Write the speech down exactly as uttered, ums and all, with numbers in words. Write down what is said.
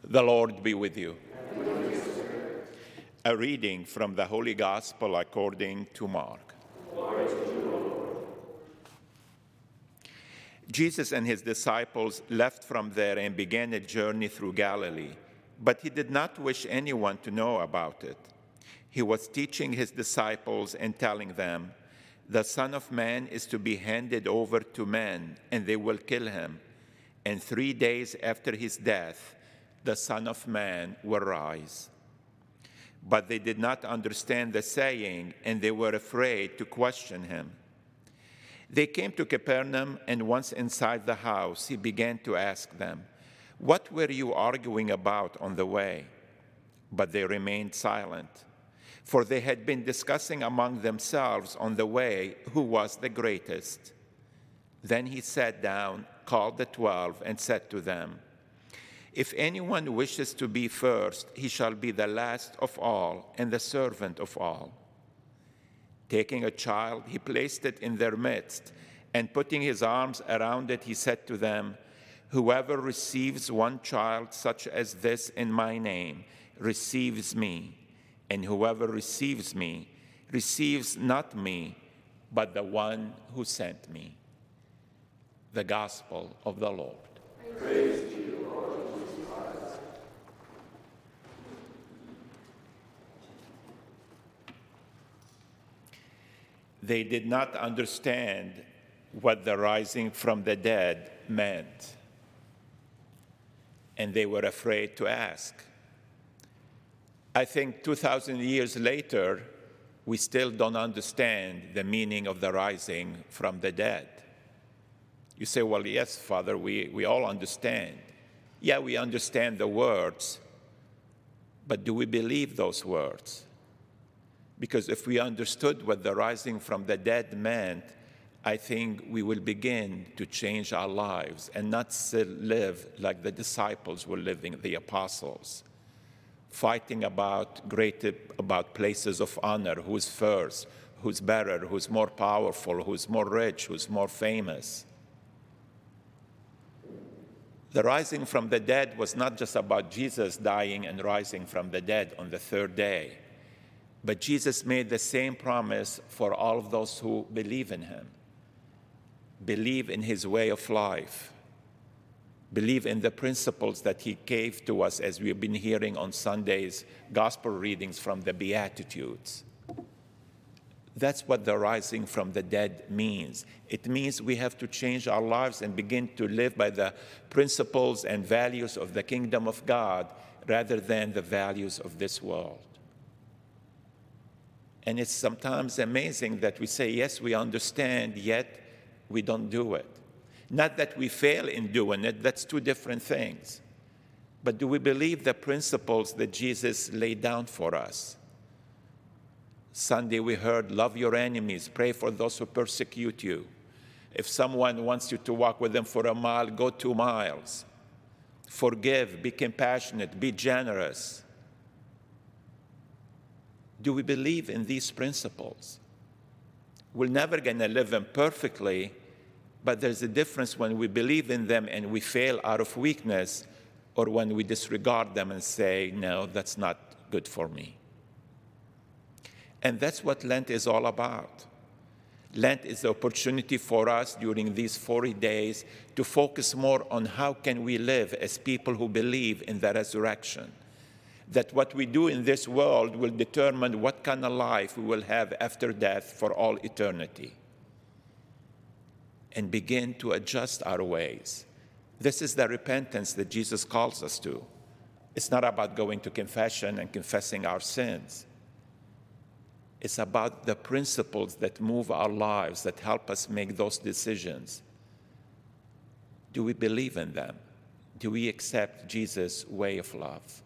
The Lord be with you. A reading from the Holy Gospel according to Mark. Jesus and his disciples left from there and began a journey through Galilee, but he did not wish anyone to know about it. He was teaching his disciples and telling them, "The Son of Man is to be handed over to men, and they will kill him. And three days after his death, the Son of Man will rise." But they did not understand the saying, and they were afraid to question him. They came to Capernaum, and once inside the house, he began to ask them, "What were you arguing about on the way?" But they remained silent, for they had been discussing among themselves on the way who was the greatest. Then he sat down, called the twelve, and said to them, "If anyone wishes to be first, he shall be the last of all and the servant of all." Taking a child, he placed it in their midst, and putting his arms around it, he said to them, "Whoever receives one child such as this in my name receives me, and whoever receives me receives not me, but the one who sent me." The Gospel of the Lord. Praise to you, Lord Jesus Christ. They did not understand what the rising from the dead meant, and they were afraid to ask. I think two thousand years later, we still don't understand the meaning of the rising from the dead. You say, "Well, yes, Father, we, we all understand." Yeah, we understand the words, but do we believe those words? Because if we understood what the rising from the dead meant, I think we will begin to change our lives and not still live like the disciples were living, the apostles, fighting about great, about places of honor, who's first, who's better, who's more powerful, who's more rich, who's more famous. The rising from the dead was not just about Jesus dying and rising from the dead on the third day, but Jesus made the same promise for all of those who believe in him, believe in his way of life, believe in the principles that he gave to us, as we've been hearing on Sunday's gospel readings from the Beatitudes. That's what the rising from the dead means. It means we have to change our lives and begin to live by the principles and values of the kingdom of God rather than the values of this world. And it's sometimes amazing that we say, yes, we understand, yet we don't do it. Not that we fail in doing it, that's two different things. But do we believe the principles that Jesus laid down for us? Sunday we heard, love your enemies, pray for those who persecute you. If someone wants you to walk with them for a mile, go two miles. Forgive, be compassionate, be generous. Do we believe in these principles? We're never going to live them perfectly, but there's a difference when we believe in them and we fail out of weakness, or when we disregard them and say, no, that's not good for me. And that's what Lent is all about. Lent is the opportunity for us during these forty days to focus more on how can we live as people who believe in the resurrection. That what we do in this world will determine what kind of life we will have after death for all eternity. And begin to adjust our ways. This is the repentance that Jesus calls us to. It's not about going to confession and confessing our sins. It's about the principles that move our lives, that help us make those decisions. Do we believe in them? Do we accept Jesus' way of love?